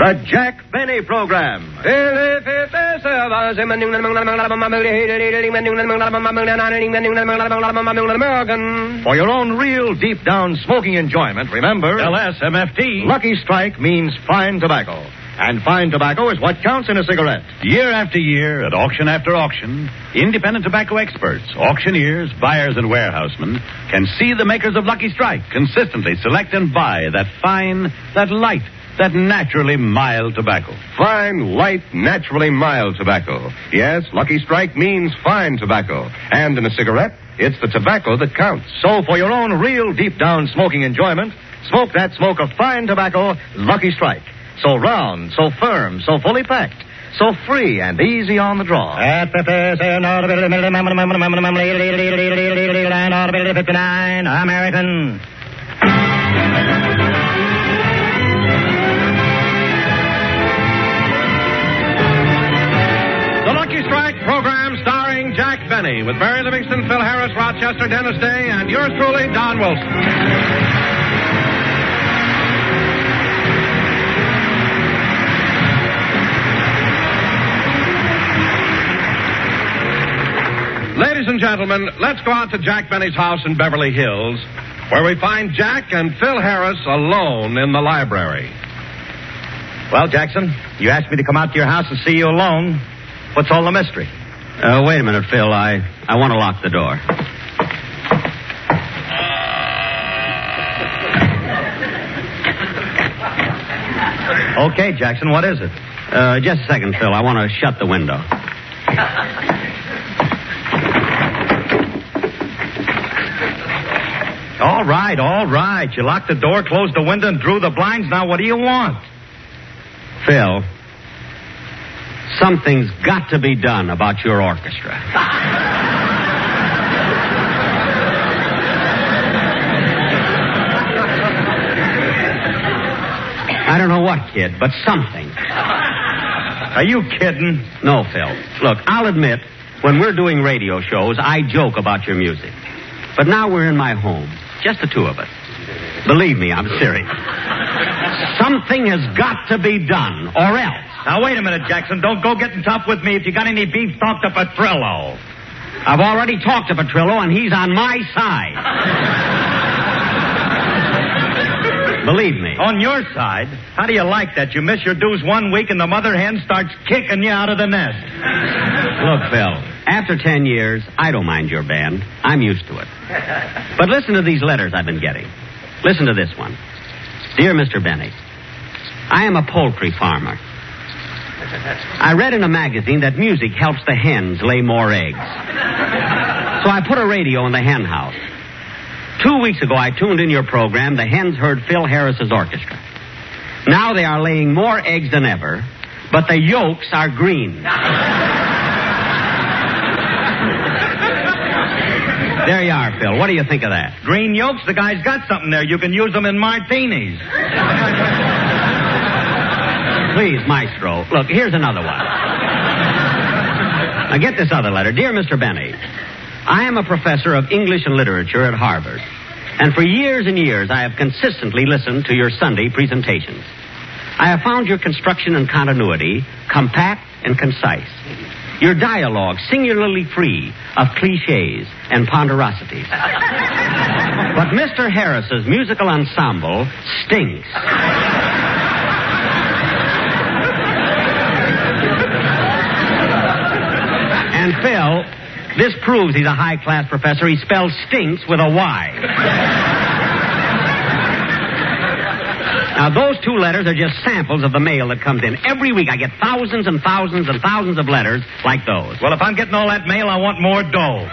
The Jack Benny Program. For your own real deep-down smoking enjoyment, remember... LSMFT. Lucky Strike means fine tobacco. And fine tobacco is what counts in a cigarette. Year after year, at auction after auction, independent tobacco experts, auctioneers, buyers, and warehousemen can see the makers of Lucky Strike consistently select and buy that fine, that light, that naturally mild tobacco. Fine, light, naturally mild tobacco. Yes, Lucky Strike means fine tobacco. And in a cigarette, it's the tobacco that counts. So for your own real deep-down smoking enjoyment, smoke that smoke of fine tobacco, Lucky Strike. So round, so firm, so fully packed, so free and easy on the draw. American. The Lucky Strike program starring Jack Benny with Barry Livingston, Phil Harris, Rochester, Dennis Day, and yours truly, Don Wilson. Ladies and gentlemen, let's go out to Jack Benny's house in Beverly Hills, where we find Jack and Phil Harris alone in the library. Well, Jackson, you asked me to come out to your house and see you alone. What's all the mystery? Wait a minute, Phil. I want to lock the door. Okay, Jackson, what is it? Just a second, Phil. I want to shut the window. All right. You locked the door, closed the window, and drew the blinds. Now, what do you want? Phil, something's got to be done about your orchestra. I don't know what, kid, but something. Are you kidding? No, Phil. Look, I'll admit, when we're doing radio shows, I joke about your music. But now we're in my home, just the two of us. Believe me, I'm serious. Something has got to be done, or else. Now, wait a minute, Jackson. Don't go getting tough with me. If you got any beef, talk to Petrillo. I've already talked to Petrillo, and he's on my side. Believe me. On your side? How do you like that? You miss your dues 1 week, and the mother hen starts kicking you out of the nest. Look, Phil, after 10 years, I don't mind your band. I'm used to it. But listen to these letters I've been getting. Listen to this one. Dear Mr. Benny, I am a poultry farmer. I read in a magazine that music helps the hens lay more eggs. So I put a radio in the hen house. 2 weeks ago, I tuned in your program. The hens heard Phil Harris's orchestra. Now they are laying more eggs than ever, but the yolks are green. There you are, Phil. What do you think of that? Green yolks? The guy's got something there. You can use them in martinis. Please, Maestro. Look, here's another one. Now, get this other letter. Dear Mr. Benny, I am a professor of English and literature at Harvard. And for years and years, I have consistently listened to your Sunday presentations. I have found your construction and continuity compact and concise. Your dialogue singularly free of cliches and ponderosities. But Mr. Harris's musical ensemble stinks. And Phil, this proves he's a high-class professor. He spells stinks with a Y. Now, those two letters are just samples of the mail that comes in. Every week I get thousands and thousands and thousands of letters like those. Well, if I'm getting all that mail, I want more dough.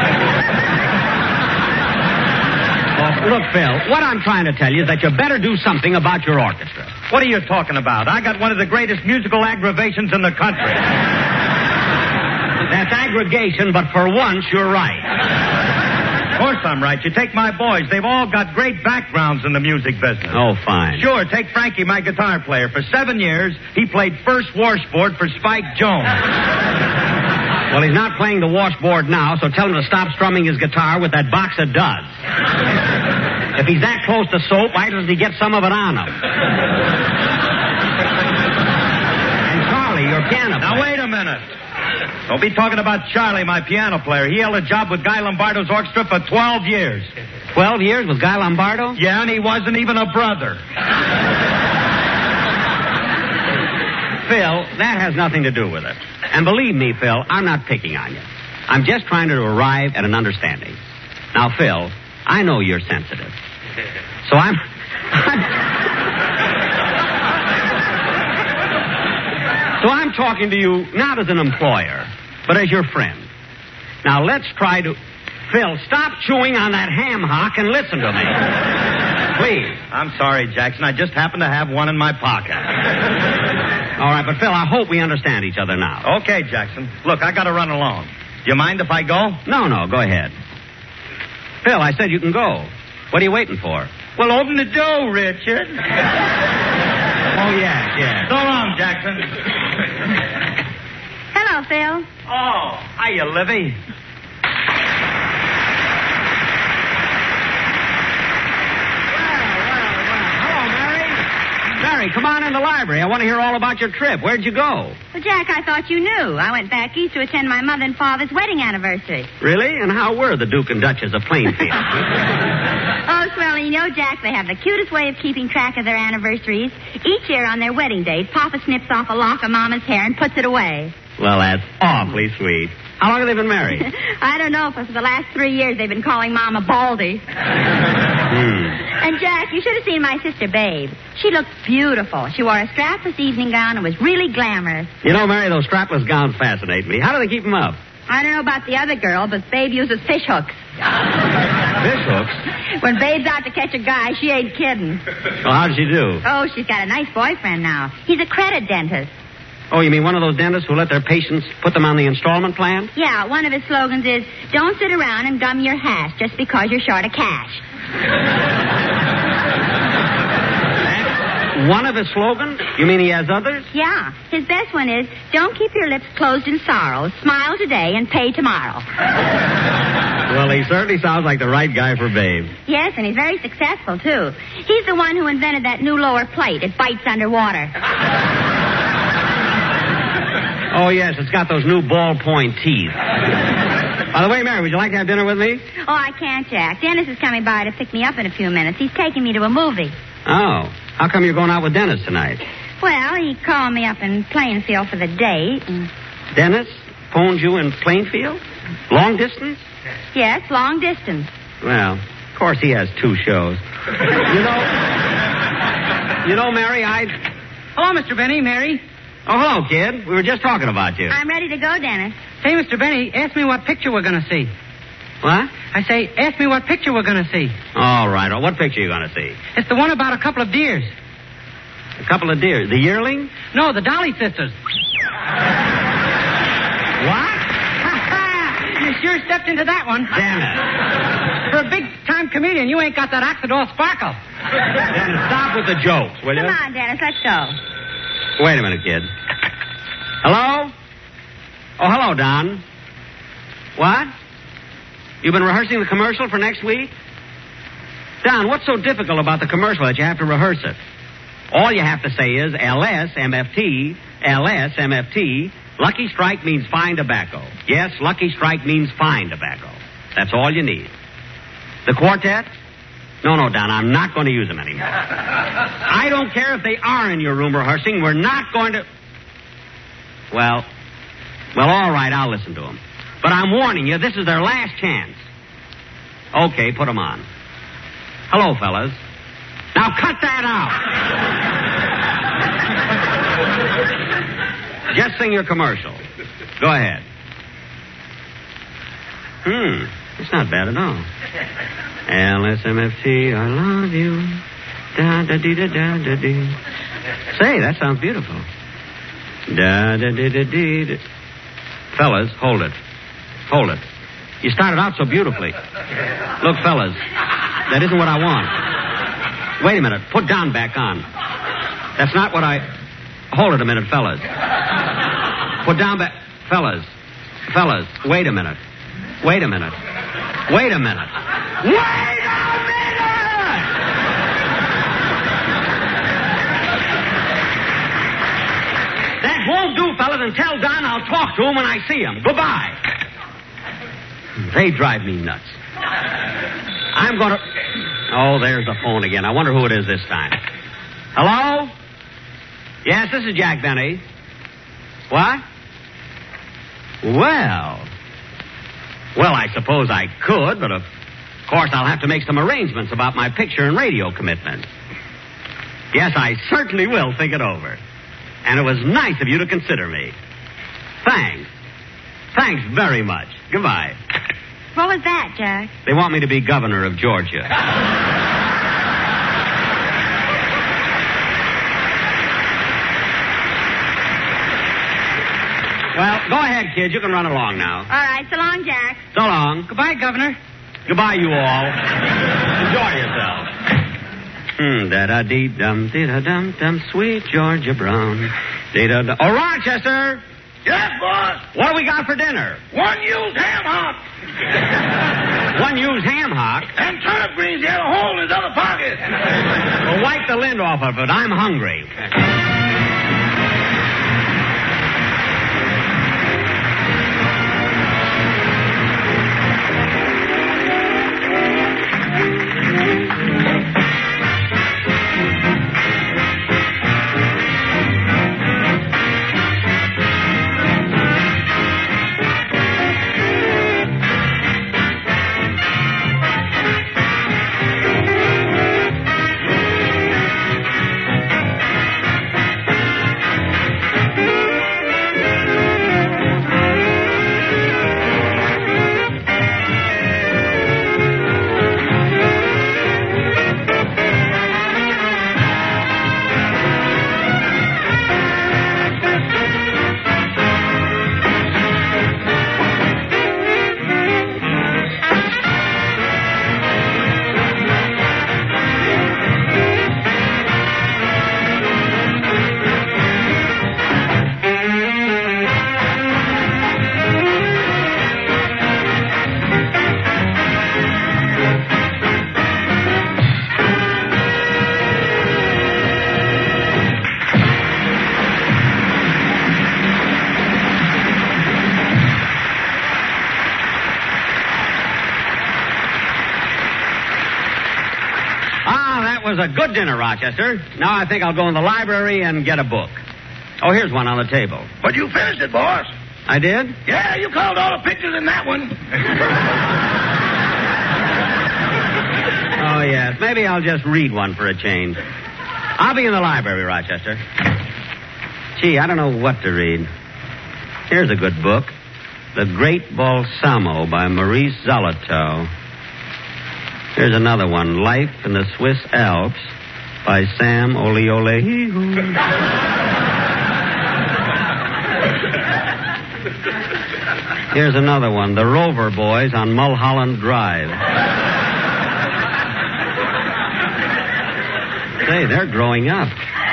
Look, Phil, what I'm trying to tell you is that you better do something about your orchestra. What are you talking about? I got one of the greatest musical aggravations in the country. That's aggregation, but for once, you're right. Of course I'm right. You take my boys. They've all got great backgrounds in the music business. Oh, fine. Sure, take Frankie, my guitar player. For 7 years, he played first washboard for Spike Jones. Well, he's not playing the washboard now, so tell him to stop strumming his guitar with that box of duds. If he's that close to soap, why doesn't he get some of it on him? piano player. Now, wait a minute. Don't be talking about Charlie, my piano player. He held a job with Guy Lombardo's orchestra for 12 years. 12 years with Guy Lombardo? Yeah, and he wasn't even a brother. Phil, that has nothing to do with it. And believe me, Phil, I'm not picking on you. I'm just trying to arrive at an understanding. Now, Phil, I know you're sensitive. So I'm talking to you not as an employer, but as your friend. Now, let's try to... Phil, stop chewing on that ham hock and listen to me. Please. I'm sorry, Jackson. I just happened to have one in my pocket. All right, but Phil, I hope we understand each other now. Okay, Jackson. Look, I got to run along. Do you mind if I go? No, go ahead. Phil, I said you can go. What are you waiting for? Well, open the door, Richard. Oh, yeah. So long, Jackson. Hello, Phil. Oh, hiya, Livy. Mary, come on in the library. I want to hear all about your trip. Where'd you go? Well, Jack, I thought you knew. I went back east to attend my mother and father's wedding anniversary. Really? And how were the Duke and Duchess of Plainfield? Oh, swell, you know, Jack, they have the cutest way of keeping track of their anniversaries. Each year on their wedding date, Papa snips off a lock of Mama's hair and puts it away. Well, that's awfully sweet. How long have they been married? I don't know, but for the last 3 years they've been calling Mama Baldy. And, Jack, you should have seen my sister, Babe. She looked beautiful. She wore a strapless evening gown and was really glamorous. You know, Mary, those strapless gowns fascinate me. How do they keep them up? I don't know about the other girl, but Babe uses fish hooks. Fish hooks? When Babe's out to catch a guy, she ain't kidding. Well, how does she do? Oh, she's got a nice boyfriend now. He's a credit dentist. Oh, you mean one of those dentists who let their patients put them on the installment plan? Yeah, one of his slogans is, don't sit around and gum your hash just because you're short of cash. One of his slogans? You mean he has others? Yeah. His best one is, don't keep your lips closed in sorrow. Smile today and pay tomorrow. Well, he certainly sounds like the right guy for Babe. Yes, and he's very successful, too. He's the one who invented that new lower plate. It bites underwater. Oh, yes, it's got those new ballpoint teeth. By the way, Mary, would you like to have dinner with me? Oh, I can't, Jack. Dennis is coming by to pick me up in a few minutes. He's taking me to a movie. Oh. How come you're going out with Dennis tonight? Well, he called me up in Plainfield for the date. And... Dennis phoned you in Plainfield? Long distance? Yes, long distance. Well, of course he has 2 shows. You know, Mary, Hello, Mr. Benny, Mary. Oh, hello, kid. We were just talking about you. I'm ready to go, Dennis. Say, Mr. Benny, ask me what picture we're going to see. What? I say, ask me what picture we're going to see. All right. What picture are you going to see? It's the one about a couple of deers. A couple of deer? The yearling? No, the Dolly sisters. What? You sure stepped into that one. Damn it. For a big-time comedian, you ain't got that Oxidol sparkle. Dennis, stop with the jokes, will you? Come on, Dennis, let's go. Wait a minute, kid. Hello? Oh, hello, Don. What? You've been rehearsing the commercial for next week? Don, what's so difficult about the commercial that you have to rehearse it? All you have to say is LSMFT, LSMFT. Lucky Strike means fine tobacco. Yes, Lucky Strike means fine tobacco. That's all you need. The quartet? No, Don, I'm not going to use them anymore. I don't care if they are in your room rehearsing. We're not going to... Well, all right, I'll listen to them. But I'm warning you, this is their last chance. Okay, put them on. Hello, fellas. Now cut that out. Just sing your commercial. Go ahead. It's not bad at all. LSMFT, I love you. Da-da-dee-da-da-da-dee. Say, that sounds beautiful. Da-da-dee-da-dee-da. Fellas, hold it. Hold it. You started out so beautifully. Look, fellas, that isn't what I want. Wait a minute. Put Don back on. That's not what I... Hold it a minute, fellas. Put Don back... Fellas, wait a minute. Wait a minute. Wait a minute. Wait a minute! That won't do, fellas, and tell Don I'll talk to him when I see him. Goodbye. They drive me nuts. I'm going to... Oh, there's the phone again. I wonder who it is this time. Hello? Yes, this is Jack Benny. What? Well, I suppose I could, but of course I'll have to make some arrangements about my picture and radio commitment. Yes, I certainly will think it over. And it was nice of you to consider me. Thanks. Thanks very much. Goodbye. What was that, Jack? They want me to be governor of Georgia. Well, go ahead, kid. You can run along now. All right. So long, Jack. So long. Goodbye, Governor. Goodbye, you all. Enjoy yourselves. Da-da-dee-dum, dee-da-dum-dum, sweet Georgia Brown. Dee-da-dum. Oh, Rochester! Yes, boss. What do we got for dinner? One used ham hock. One used ham hock? And turnip greens. He had a hole in his other pocket. Well, wipe the lint off of it. I'm hungry. Was a good dinner, Rochester. Now I think I'll go in the library and get a book. Oh, here's one on the table. But you finished it, boss. I did? Yeah, you called all the pictures in that one. Oh, yes. Maybe I'll just read one for a change. I'll be in the library, Rochester. Gee, I don't know what to read. Here's a good book. The Great Balsamo by Maurice Zolotow. Here's another one, Life in the Swiss Alps by Sam Oleolehigo. Here's another one, The Rover Boys on Mulholland Drive. Say, they're growing up.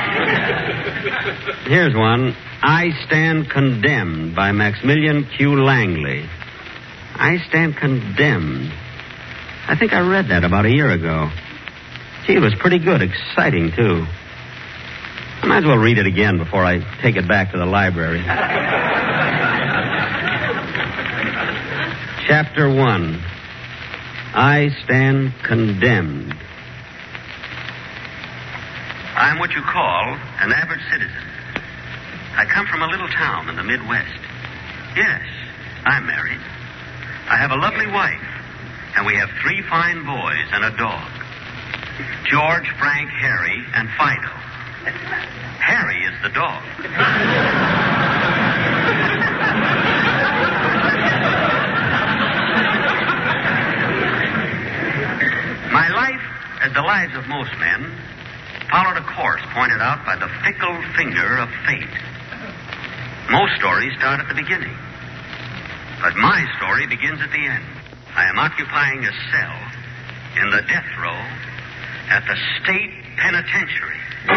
Here's one, I Stand Condemned by Maximilian Q. Langley. I Stand Condemned. I think I read that about a year ago. Gee, it was pretty good. Exciting, too. I might as well read it again before I take it back to the library. Chapter 1. I Stand Condemned. I'm what you call an average citizen. I come from a little town in the Midwest. Yes, I'm married. I have a lovely wife. And we have 3 fine boys and a dog. George, Frank, Harry, and Fido. Harry is the dog. My life, as the lives of most men, followed a course pointed out by the fickle finger of fate. Most stories start at the beginning. But my story begins at the end. I am occupying a cell in the death row at the state penitentiary.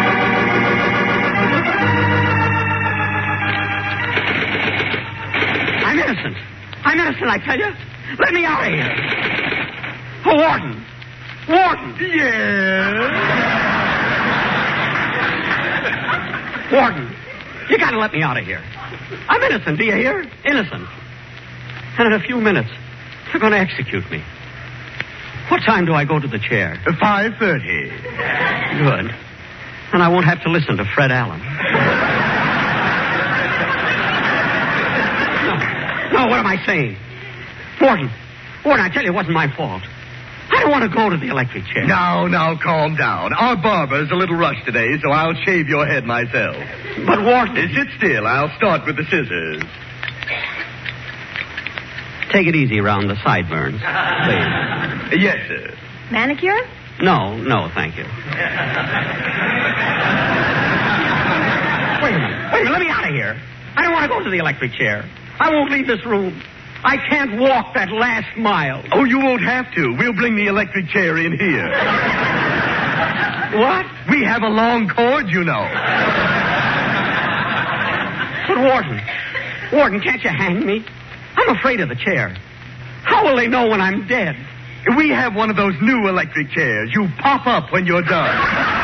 I'm innocent. I'm innocent, I tell you. Let me out of here. Oh, Warden. Warden. Yes. Warden. You got to let me out of here. I'm innocent, do you hear? Innocent. And in a few minutes, they're going to execute me. What time do I go to the chair? 5:30. Good. And I won't have to listen to Fred Allen. No, what am I saying? Warden, I tell you, it wasn't my fault. I don't want to go to the electric chair. Now, calm down. Our barber's a little rushed today, so I'll shave your head myself. But, Warden... Sit still. I'll start with the scissors. Take it easy around the sideburns, please. Yes, sir. Manicure? No, thank you. Wait a minute, let me out of here. I don't want to go to the electric chair. I won't leave this room. I can't walk that last mile. Oh, you won't have to. We'll bring the electric chair in here. What? We have a long cord, you know. But, Warden, can't you hang me? I'm afraid of the chair. How will they know when I'm dead? We have one of those new electric chairs. You pop up when you're done.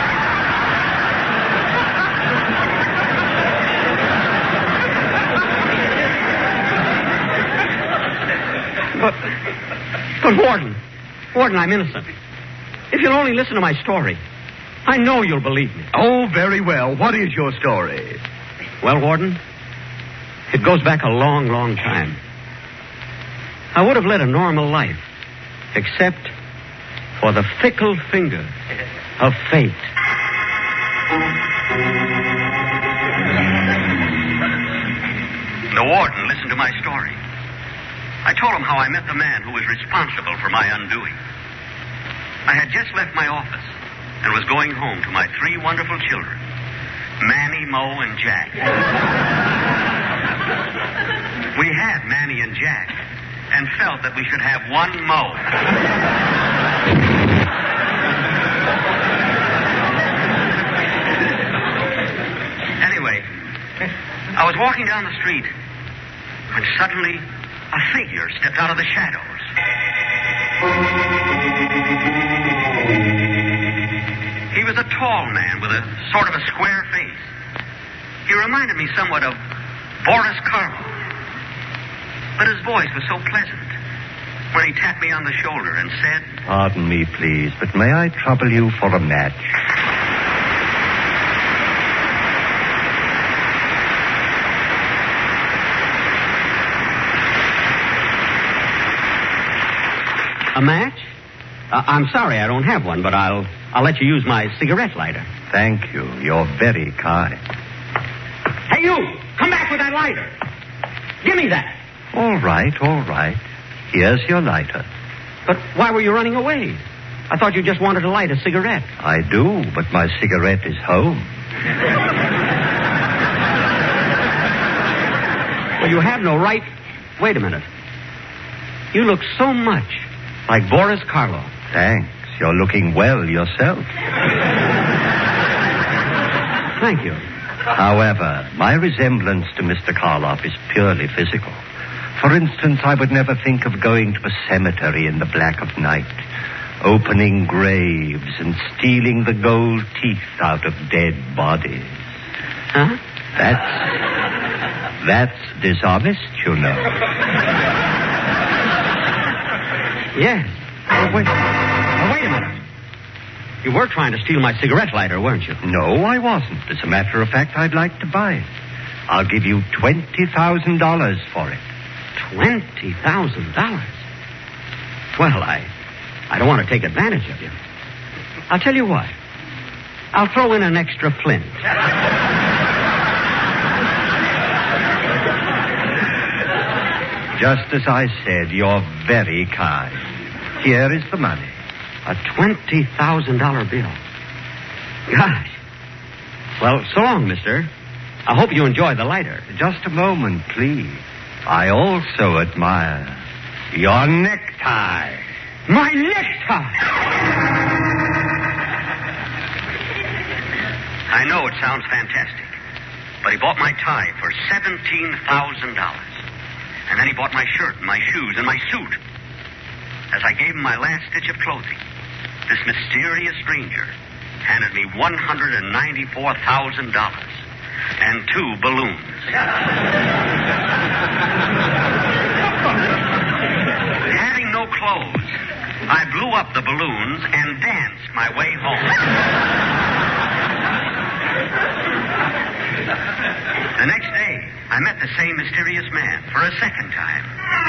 But Warden, I'm innocent. If you'll only listen to my story, I know you'll believe me. Oh, very well. What is your story? Well, Warden, it goes back a long, long time. I would have led a normal life, except for the fickle finger of fate. The warden listened to my story. I told him how I met the man who was responsible for my undoing. I had just left my office and was going home to my 3 wonderful children, Manny, Mo, and Jack. We had Manny and Jack and felt that we should have one Mo. Anyway, I was walking down the street when suddenly a figure stepped out of the shadows. He was a tall man with a sort of a square face. He reminded me somewhat of Boris Karloff. But his voice was so pleasant when he tapped me on the shoulder and said, "Pardon me, please, but may I trouble you for a match?" A match? I'm sorry I don't have one, but I'll let you use my cigarette lighter. Thank you. You're very kind. Hey, you! Come back with that lighter. Give me that. All right. Here's your lighter. But why were you running away? I thought you just wanted to light a cigarette. I do, but my cigarette is home. Well, you have no right... Wait a minute. You look so much like Boris Karloff. Thanks. You're looking well yourself. Thank you. However, my resemblance to Mr. Karloff is purely physical. For instance, I would never think of going to a cemetery in the black of night, opening graves and stealing the gold teeth out of dead bodies. Huh? That's dishonest, you know. Yes. Wait a minute. You were trying to steal my cigarette lighter, weren't you? No, I wasn't. As a matter of fact, I'd like to buy it. I'll give you $20,000 for it. $20,000? Well, I don't want to take advantage of you. I'll tell you what. I'll throw in an extra flint. Just as I said, you're very kind. Here is the money. A $20,000 bill. Gosh. Well, so long, mister. I hope you enjoy the lighter. Just a moment, please. I also admire your necktie. My necktie! I know it sounds fantastic, but he bought my tie for $17,000. And then he bought my shirt and my shoes and my suit. As I gave him my last stitch of clothing, this mysterious stranger handed me $194,000 and 2 balloons. Having no clothes, I blew up the balloons and danced my way home. The next day, I met the same mysterious man for a second time.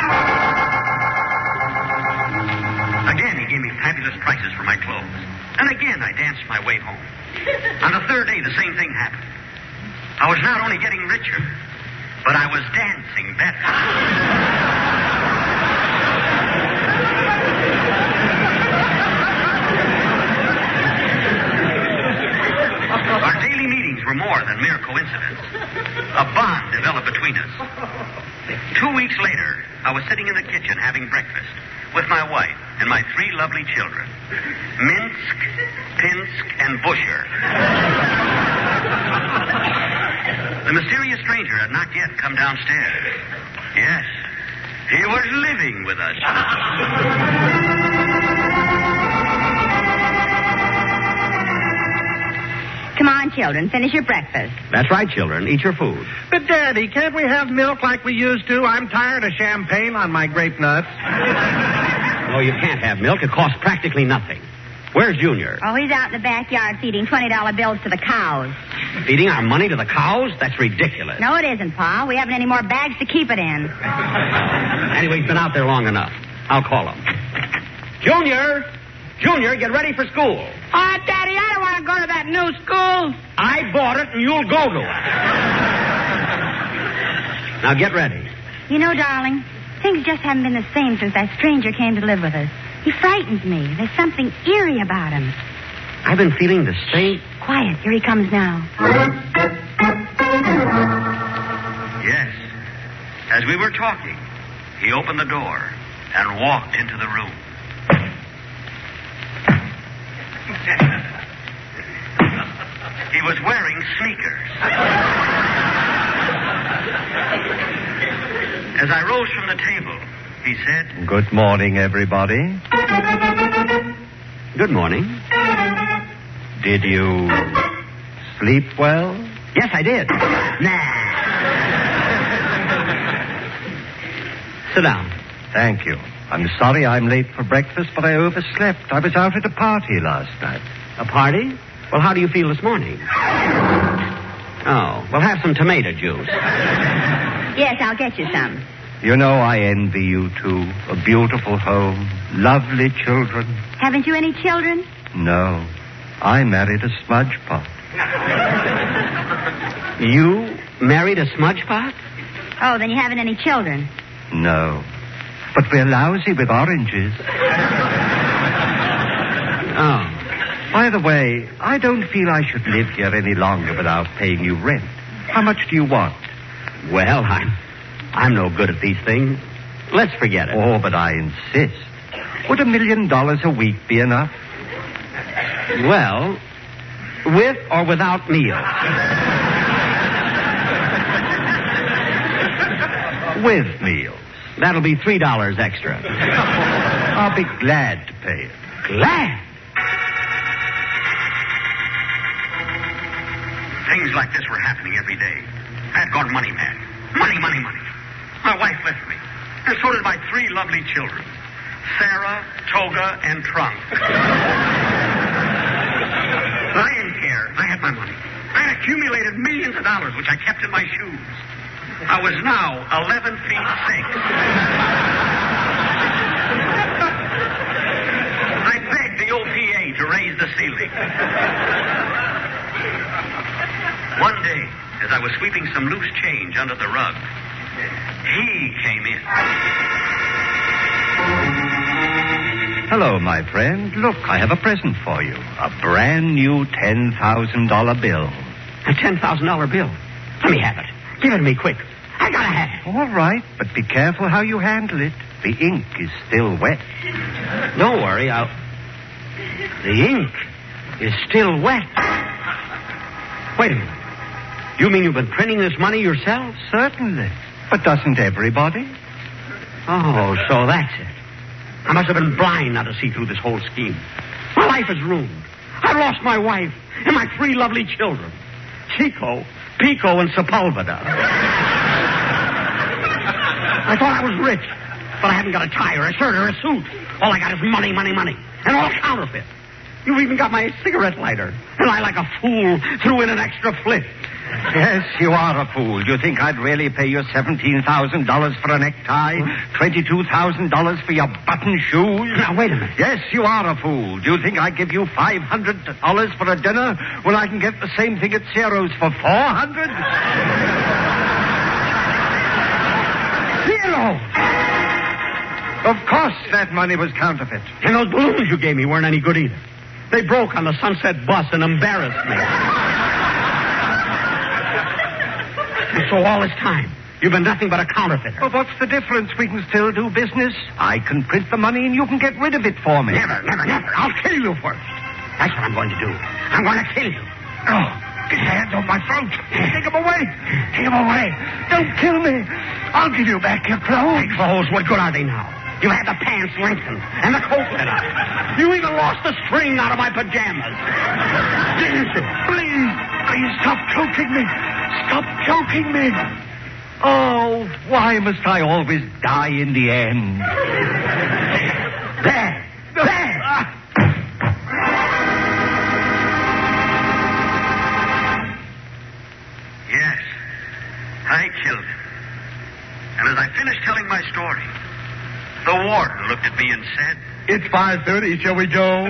Again, he gave me fabulous prices for my clothes. And again, I danced my way home. On the third day, the same thing happened. I was not only getting richer, but I was dancing better. Our daily meetings were more than mere coincidence. A bond developed between us. 2 weeks later, I was sitting in the kitchen having breakfast with my wife and my 3 lovely children, Minsk, Pinsk, and Busher. The mysterious stranger had not yet come downstairs. Yes, he was living with us. Come on, children, finish your breakfast. That's right, children. Eat your food. But, Daddy, can't we have milk like we used to? I'm tired of champagne on my grape nuts. No, you can't have milk. It costs practically nothing. Where's Junior? Oh, he's out in the backyard feeding $20 bills to the cows. Feeding our money to the cows? That's ridiculous. No, it isn't, Pa. We haven't any more bags to keep it in. Anyway, he's been out there long enough. I'll call him. Junior! Junior, get ready for school. Oh, Daddy, I don't want to go to that new school. I bought it, and you'll go to it. Now get ready. You know, darling, things just haven't been the same since that stranger came to live with us. He frightens me. There's something eerie about him. I've been feeling the same. Quiet. Here he comes now. Yes. As we were talking, he opened the door and walked into the room. He was wearing sneakers. As I rose from the table, he said, Good morning, everybody. Good morning. Did you sleep well? Yes, I did. Nah. Sit down. Thank you. I'm sorry I'm late for breakfast, but I overslept. I was out at a party last night. A party? Well, how do you feel this morning? Oh, well, have some tomato juice. Yes, I'll get you some. You know, I envy you two. A beautiful home, lovely children. Haven't you any children? No. I married a smudge pot. You married a smudge pot? Oh, then you haven't any children. No. But we're lousy with oranges. Oh. By the way, I don't feel I should live here any longer without paying you rent. How much do you want? Well, I'm no good at these things. Let's forget it. Oh, but I insist. Would $1 million a week be enough? Well, with or without meals? With meals. That'll be $3 extra. I'll be glad to pay it. Glad? Things like this were happening every day. I had gone money mad. Money, money, money. My wife left me. And so did my 3 lovely children. Sarah, Toga, and Trunk. But I didn't care. I had my money. I had accumulated millions of dollars, which I kept in my shoes. I was now 11 feet 6. I begged the OPA to raise the ceiling. One day, as I was sweeping some loose change under the rug, he came in. Hello, my friend. Look, I have a present for you. A brand new $10,000 bill. A $10,000 bill? Let me have it. Give it to me quick. I gotta have it. All right, but be careful how you handle it. The ink is still wet. Don't worry, The ink is still wet. Wait a minute. You mean you've been printing this money yourself? Certainly. But doesn't everybody? Oh, so that's it. I must have been blind not to see through this whole scheme. My life is ruined. I've lost my wife and my 3 lovely children. Chico, Pico and Sepulveda. I thought I was rich, but I haven't got a tie or a shirt or a suit. All I got is money, money, money. And all counterfeit. You've even got my cigarette lighter. And I, like a fool, threw in an extra flip. Yes, you are a fool. Do you think I'd really pay you $17,000 for a necktie? $22,000 for your button shoes? Now, wait a minute. Yes, you are a fool. Do you think I'd give you $500 for a dinner when I can get the same thing at Ciro's for $400? Zero! Of course that money was counterfeit. And those balloons you gave me weren't any good either. They broke on the Sunset bus and embarrassed me. And so all this time, you've been nothing but a counterfeiter. Well, what's the difference? We can still do business. I can print the money and you can get rid of it for me. Never. I'll kill you first. That's what I'm going to do. I'm going to kill you. Oh, get your hands off my throat. Take them away. Take them away. Don't kill me. I'll give you back your clothes. My clothes? What good are they now? You had the pants lengthened and the coat cut up. You even lost the string out of my pajamas. Didn't you? Please stop choking me. Stop choking me. Oh, why must I always die in the end? There. Yes, I killed him. And as I finished telling my story, the warden looked at me and said, It's 5:30. Shall we go?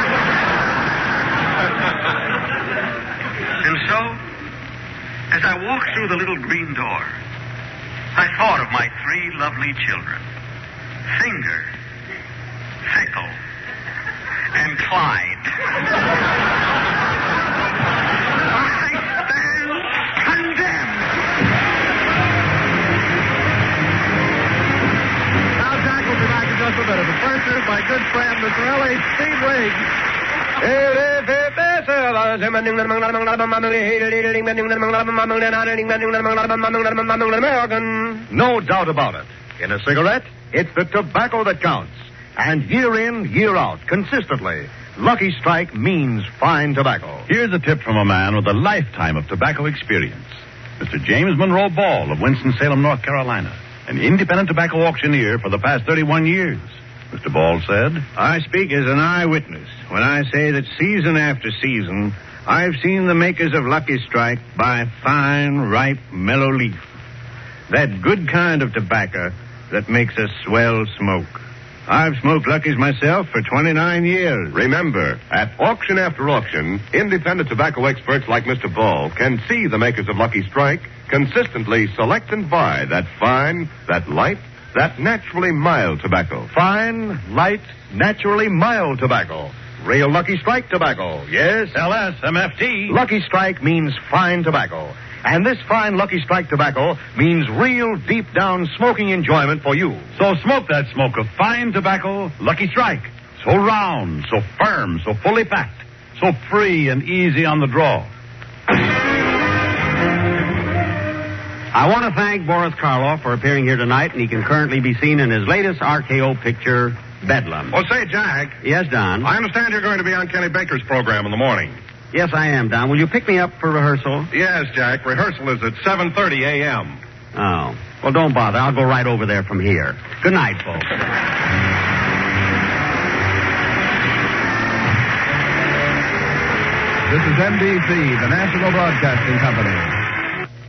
And so, as I walked through the little green door, I thought of my 3 lovely children, Finger, Fickle, and Clyde. I stand condemned. Now, Jack will be back in just a minute. But first, here's my good friend, Mr. L.A. Steve Riggs. No doubt about it. In a cigarette, it's the tobacco that counts. And year in, year out, consistently, Lucky Strike means fine tobacco. Here's a tip from a man with a lifetime of tobacco experience. Mr. James Monroe Ball of Winston-Salem, North Carolina, an independent tobacco auctioneer for the past 31 years. Mr. Ball said, I speak as an eyewitness when I say that season after season, I've seen the makers of Lucky Strike buy fine, ripe, mellow leaf. That good kind of tobacco that makes a swell smoke. I've smoked Lucky's myself for 29 years. Remember, at auction after auction, independent tobacco experts like Mr. Ball can see the makers of Lucky Strike consistently select and buy that fine, that light, that naturally mild tobacco. Fine, light, naturally mild tobacco. Real Lucky Strike tobacco. Yes. LSMFT. Lucky Strike means fine tobacco. And this fine Lucky Strike tobacco means real deep down smoking enjoyment for you. So smoke that smoke of fine tobacco, Lucky Strike. So round, so firm, so fully packed, so free and easy on the draw. I want to thank Boris Karloff for appearing here tonight, and he can currently be seen in his latest RKO picture, Bedlam. Well, say, Jack. Yes, Don? I understand you're going to be on Kenny Baker's program in the morning. Yes, I am, Don. Will you pick me up for rehearsal? Yes, Jack. Rehearsal is at 7:30 a.m. Oh. Well, don't bother. I'll go right over there from here. Good night, folks. This is NBC, the National Broadcasting Company.